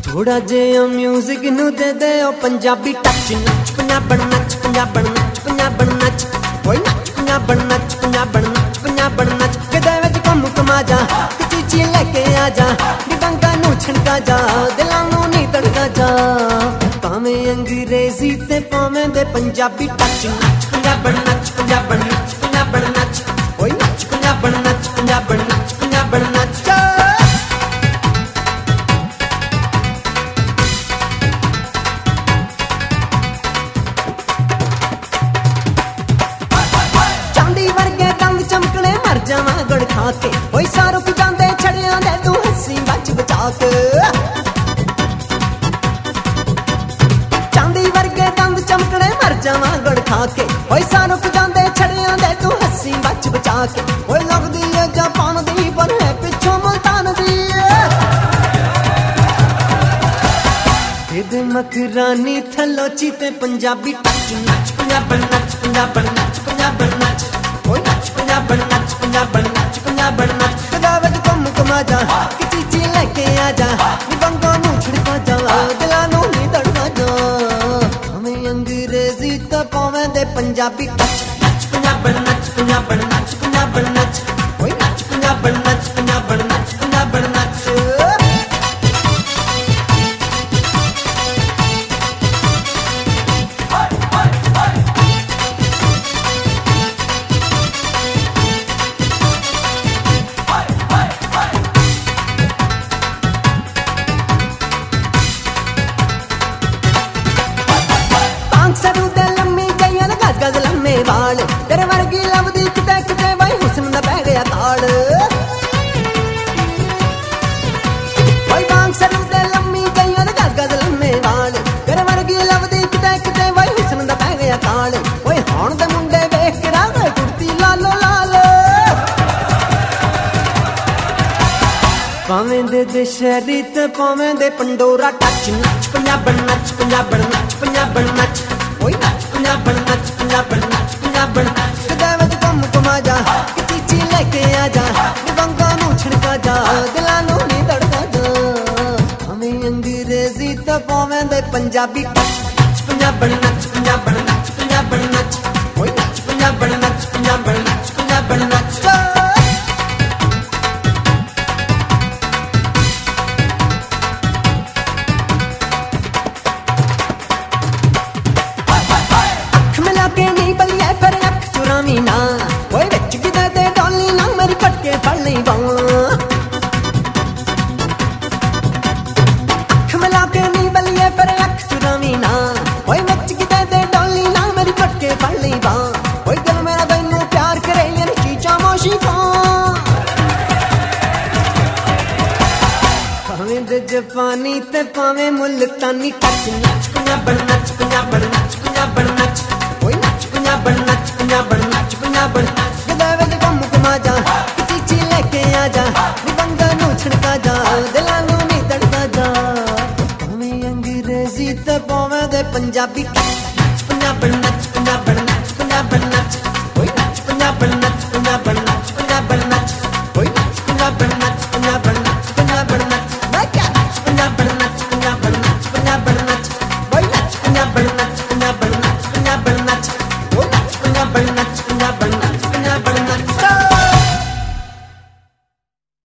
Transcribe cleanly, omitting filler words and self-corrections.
थोड़ा जिहा म्यूजिक नू दे दे ओ पंजाबी टच। नच पंजाबन नच पंजाबन नच पंजाबन नच ओए नच पंजाबन नच पंजाबन नच पंजाबन नच गदे विच घुम घुमा जा चीची लेके आ जा डिबंगा नू छणका जा दिलां नू नी तड़का जा भावें अंग्रेजी ते भावें दे पंजाबी टच। नच पंजाबन नच पंजाबन नच पंजाबन नच ओए नच पंजाबन नच पंजाबन नच पंजाबन नच। चमकने मर जावा गड़ खा के ओए सारुक जांदे छड़ियां दे तू हंसी बच बचा के चांदी वर्गे दंद चमकने मर जावा गड़ खा के ओए सारुक जांदे छड़ियां दे तू हंसी बच बचा के ओए लगदी है जापान दी पर है पिछों मुल्तान दी इदे मकरानी थलोची ते पंजाबी टच। नच पंजाबन नच पंजाबन नच पंजाबन नच ओए नच पंजाबन नच पंजाबन नच पंजाबन नच गदा विच घुम घुमा जा चीची लेके आ जा बंगा नू छिड़का जा दिलां नू नी तड़का जा हमें अंग्रेजी ते पावें दे पंजाबी टच। नच पंजाबन नच पंजाबन नच पंजाबन नच ओए नच पंजाबन नच पंजाबन नच पंजाबन नच। सरू दे लम्मी गईयां गज गज लम्मे वाल तेरे वर्गी लभदी किते किते बाई हुस्न दा पै गया ताड़ बाई बांग सरू दे लम्मी गईयां गज गज लम्मे वाल तेरे वर्गी लभदी किते किते बाई हुस्न दा पै गया ताड़ ओए हुण दे मुंडे वेख के रावे कुर्ती लालो लाल भावें दे शहरी ते भावें दे पंडोरा टच। नच पंजाबन नच पंजाबन नच पंजाबन नच ओए नच पंजाबन नच पंजाबन नच पंजाबन नच गदा विच घुम घुमा जा चीची लेके आ जा बंगा नू छणका जा दिलां नू नी तड़का जा हमें अंग्रेजी ते भावें दे पंजाबी टच। नच पंजाबन नच पंजाबन नच पंजाबन नच ओए नच पंजाबन नच पंजाबन नच पंजाबन नच। ना ओए विच किते ते डोली ना मेरी कटके फड़ लई बां अख मिला के नी बलिए पर अख चुरावी ना ओए विच किते ते डोली ना मेरी कटके फड़ लई बां ओए दिल मेरा तैनू प्यार करे यानी चीचा मोशी खां भावें दे जापानी ते भावें मुल्तानी टच। नच पंजाबन नच पंजाबन नच पंजाबन नच ओए नच पंजाबन नच पंजाबन नच पंजाबन गदा विच घुम घुमा जा चीची लेके आ जा बंगा नू छणका जा दिलां नू नी तड़का जा हमें अंग्रेजी ते पावें दे पंजाबी टच। नच पंजाबन नच पंजाबन नच पंजाबन